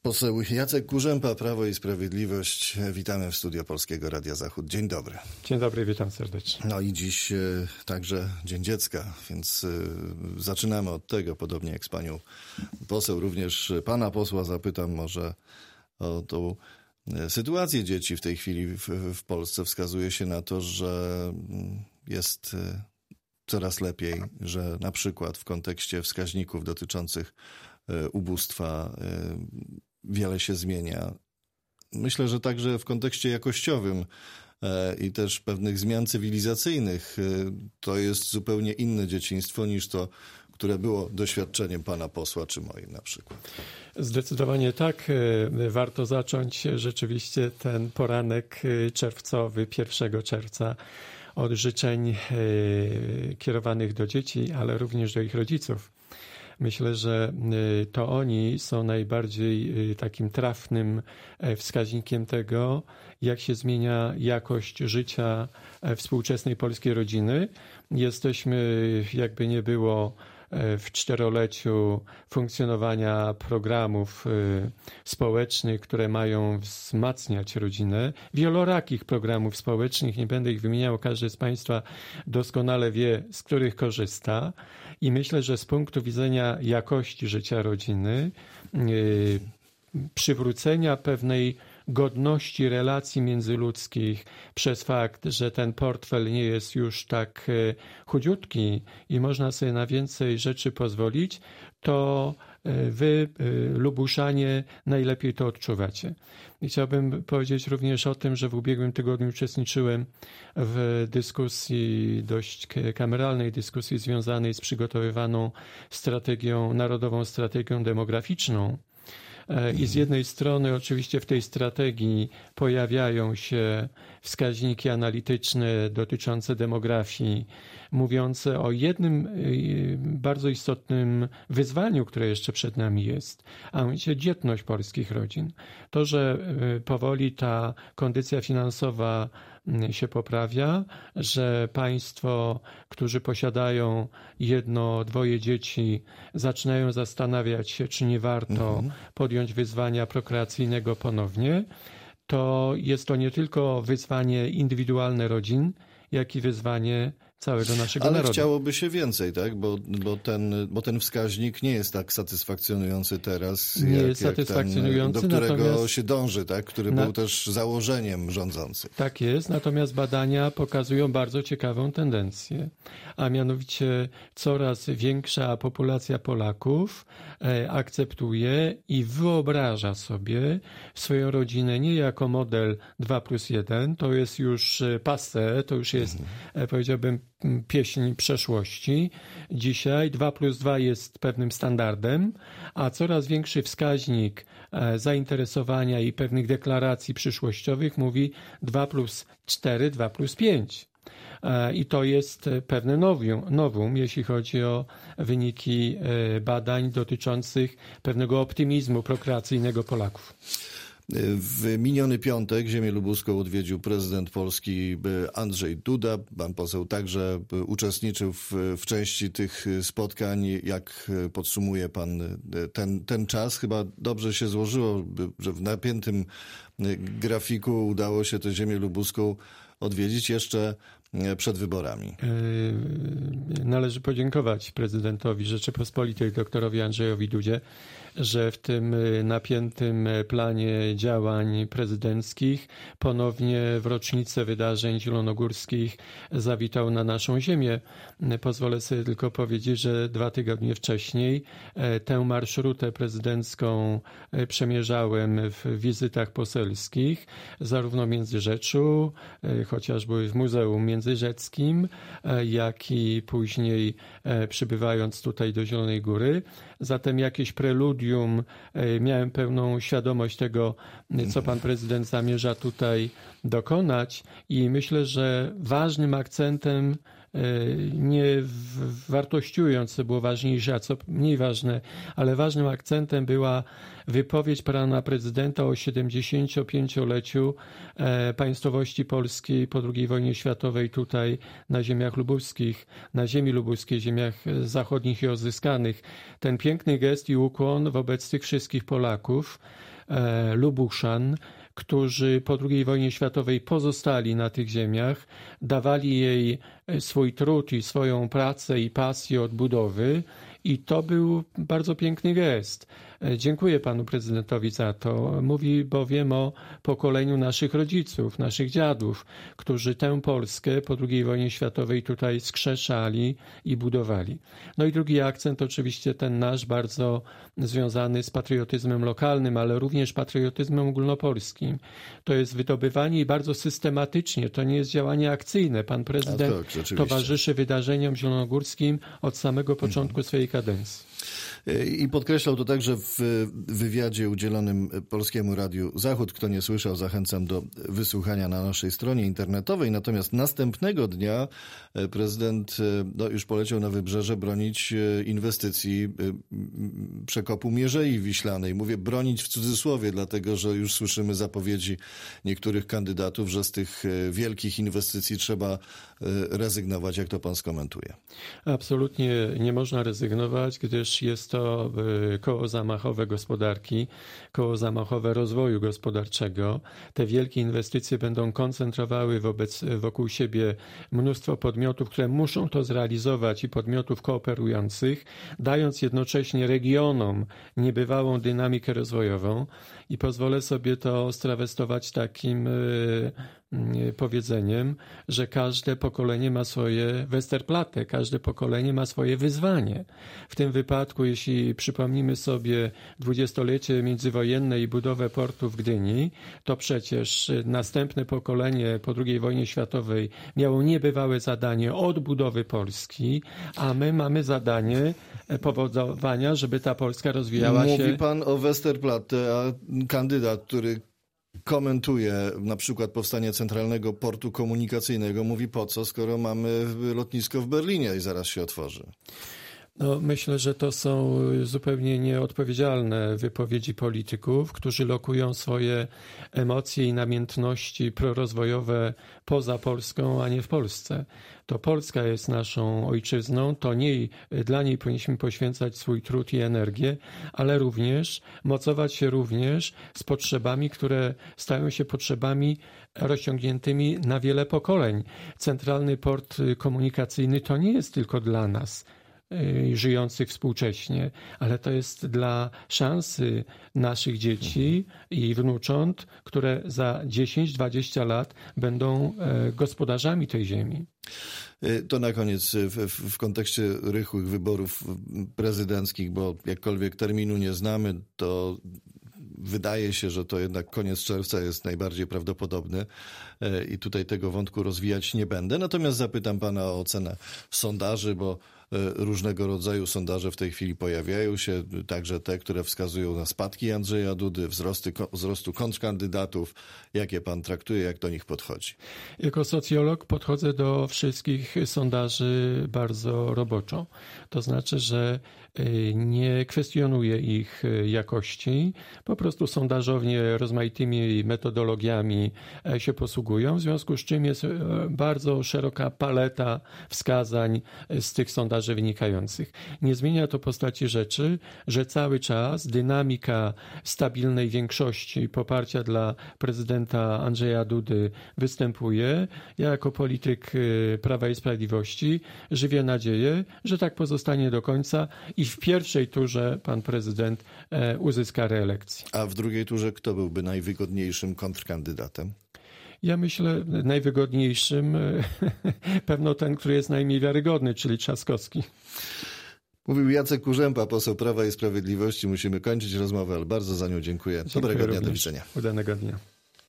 Poseł Jacek Kurzępa, Prawo i Sprawiedliwość. Witamy w studio Polskiego Radia Zachód. Dzień dobry. Dzień dobry, witam serdecznie. No i dziś także Dzień Dziecka, więc zaczynamy od tego, podobnie jak z panią poseł. Również pana posła zapytam może o tą sytuację dzieci w tej chwili w Polsce. Wskazuje się na to, że jest coraz lepiej, że na przykład w kontekście wskaźników dotyczących ubóstwa wiele się zmienia. Myślę, że także w kontekście jakościowym i też pewnych zmian cywilizacyjnych to jest zupełnie inne dzieciństwo niż to, które było doświadczeniem pana posła czy moim na przykład. Zdecydowanie tak. Warto zacząć rzeczywiście ten poranek czerwcowy, 1 czerwca od życzeń kierowanych do dzieci, ale również do ich rodziców. Myślę, że to oni są najbardziej takim trafnym wskaźnikiem tego, jak się zmienia jakość życia współczesnej polskiej rodziny. Jesteśmy, jakby nie było, w 4-leciu funkcjonowania programów społecznych, które mają wzmacniać rodzinę. Wielorakich programów społecznych, nie będę ich wymieniał, każdy z Państwa doskonale wie, z których korzysta. I myślę, że z punktu widzenia jakości życia rodziny, przywrócenia pewnej godności relacji międzyludzkich przez fakt, że ten portfel nie jest już tak chudziutki i można sobie na więcej rzeczy pozwolić, to wy, Lubuszanie, najlepiej to odczuwacie. I chciałbym powiedzieć również o tym, że w ubiegłym tygodniu uczestniczyłem w dyskusji, dość kameralnej dyskusji związanej z przygotowywaną narodową strategią demograficzną. I z jednej strony oczywiście w tej strategii pojawiają się wskaźniki analityczne dotyczące demografii, mówiące o jednym bardzo istotnym wyzwaniu, które jeszcze przed nami jest, a mianowicie dzietność polskich rodzin. To, że powoli ta kondycja finansowa się poprawia, że państwo, którzy posiadają 1-2 dzieci, zaczynają zastanawiać się, czy nie warto podjąć wyzwania prokreacyjnego ponownie, to jest to nie tylko wyzwanie indywidualne rodzin, jak i wyzwanie całego naszego narodu. Ale chciałoby się więcej, tak? Bo ten wskaźnik nie jest tak satysfakcjonujący teraz, jak ten, do którego się dąży, tak? Który był też założeniem rządzących. Tak jest, natomiast badania pokazują bardzo ciekawą tendencję, a mianowicie coraz większa populacja Polaków akceptuje i wyobraża sobie swoją rodzinę nie jako model 2+1, to jest już passé, to już jest, powiedziałbym, pieśń przeszłości. Dzisiaj 2+2 jest pewnym standardem, a coraz większy wskaźnik zainteresowania i pewnych deklaracji przyszłościowych mówi 2+4, 2+5. I to jest pewne novum, jeśli chodzi o wyniki badań dotyczących pewnego optymizmu prokreacyjnego Polaków. W miniony piątek ziemię lubuską odwiedził prezydent Polski Andrzej Duda. Pan poseł także uczestniczył w części tych spotkań. Jak podsumuje pan ten czas? Chyba dobrze się złożyło, że w napiętym grafiku udało się tę ziemię lubuską odwiedzić jeszcze przed wyborami. Należy podziękować prezydentowi Rzeczypospolitej, doktorowi Andrzejowi Dudzie, że w tym napiętym planie działań prezydenckich ponownie w rocznicę wydarzeń zielonogórskich zawitał na naszą ziemię. Pozwolę sobie tylko powiedzieć, że 2 tygodnie wcześniej tę marszrutę prezydencką przemierzałem w wizytach poselskich, zarówno w Międzyrzeczu, chociażby w Muzeum Międzyrzeckim, jak i później przybywając tutaj do Zielonej Góry. Zatem jakieś preludium, miałem pełną świadomość tego, co pan prezydent zamierza tutaj dokonać i myślę, że ważnym akcentem, nie wartościując, co było ważniejsze, a co mniej ważne, ale ważnym akcentem była wypowiedź pana prezydenta o 75-leciu państwowości polskiej po II wojnie światowej tutaj na ziemiach lubuskich, na ziemi lubuskiej, ziemiach zachodnich i odzyskanych. Ten piękny gest i ukłon wobec tych wszystkich Polaków, Lubuszan, którzy po II wojnie światowej pozostali na tych ziemiach, dawali jej swój trud i swoją pracę i pasję odbudowy. I to był bardzo piękny gest. Dziękuję panu prezydentowi za to. Mówi bowiem o pokoleniu naszych rodziców, naszych dziadów, którzy tę Polskę po II wojnie światowej tutaj skrzeszali i budowali. No i drugi akcent oczywiście ten nasz, bardzo związany z patriotyzmem lokalnym, ale również patriotyzmem ogólnopolskim. To jest wydobywanie i bardzo systematycznie, to nie jest działanie akcyjne. Pan prezydent towarzyszy wydarzeniom zielonogórskim od samego początku swojej kadencji. I podkreślał to także w wywiadzie udzielonym Polskiemu Radiu Zachód. Kto nie słyszał, zachęcam do wysłuchania na naszej stronie internetowej. Natomiast następnego dnia prezydent już poleciał na Wybrzeże bronić inwestycji przekopu Mierzei Wiślanej. Mówię bronić w cudzysłowie, dlatego że już słyszymy zapowiedzi niektórych kandydatów, że z tych wielkich inwestycji trzeba rezygnować. Jak to pan skomentuje? Absolutnie nie można rezygnować, gdyż jest to koło zamachowe gospodarki, koło zamachowe rozwoju gospodarczego. Te wielkie inwestycje będą koncentrowały wokół siebie mnóstwo podmiotów, które muszą to zrealizować i podmiotów kooperujących, dając jednocześnie regionom niebywałą dynamikę rozwojową. I pozwolę sobie to strawestować takim powiedzeniem, że każde pokolenie ma swoje Westerplatte, każde pokolenie ma swoje wyzwanie. W tym wypadku, jeśli przypomnimy sobie dwudziestolecie międzywojenne i budowę portu w Gdyni, to przecież następne pokolenie po II wojnie światowej miało niebywałe zadanie odbudowy Polski, a my mamy zadanie powodowania, żeby ta Polska rozwijała się. Mówi pan o Westerplatte, a kandydat, który komentuje na przykład powstanie Centralnego Portu Komunikacyjnego, mówi po co, skoro mamy lotnisko w Berlinie i zaraz się otworzy. No, myślę, że to są zupełnie nieodpowiedzialne wypowiedzi polityków, którzy lokują swoje emocje i namiętności prorozwojowe poza Polską, a nie w Polsce. To Polska jest naszą ojczyzną, to dla niej powinniśmy poświęcać swój trud i energię, ale również mocować się również z potrzebami, które stają się potrzebami rozciągniętymi na wiele pokoleń. Centralny Port Komunikacyjny to nie jest tylko dla nas, żyjących współcześnie, ale to jest dla szansy naszych dzieci i wnucząt, które za 10-20 lat będą gospodarzami tej ziemi. To na koniec w kontekście rychłych wyborów prezydenckich, bo jakkolwiek terminu nie znamy, to wydaje się, że to jednak koniec czerwca jest najbardziej prawdopodobny i tutaj tego wątku rozwijać nie będę. Natomiast zapytam pana o ocenę sondaży, bo różnego rodzaju sondaże w tej chwili pojawiają się, także te, które wskazują na spadki Andrzeja Dudy, wzrostu kontrkandydatów. Jak je pan traktuje, jak do nich podchodzi? Jako socjolog podchodzę do wszystkich sondaży bardzo roboczo. To znaczy, że nie kwestionuję ich jakości. Po prostu sondażownie rozmaitymi metodologiami się posługują, w związku z czym jest bardzo szeroka paleta wskazań z tych sondaży wynikających. Nie zmienia to postaci rzeczy, że cały czas dynamika stabilnej większości poparcia dla prezydenta Andrzeja Dudy występuje. Ja jako polityk Prawa i Sprawiedliwości żywię nadzieję, że tak pozostanie do końca i w pierwszej turze pan prezydent uzyska reelekcję. A w drugiej turze kto byłby najwygodniejszym kontrkandydatem? Ja myślę najwygodniejszym pewno ten, który jest najmniej wiarygodny, czyli Trzaskowski. Mówił Jacek Kurzępa, poseł Prawa i Sprawiedliwości. Musimy kończyć rozmowę, ale bardzo za nią dziękuję. Dobrego dnia, do widzenia. Udanego dnia.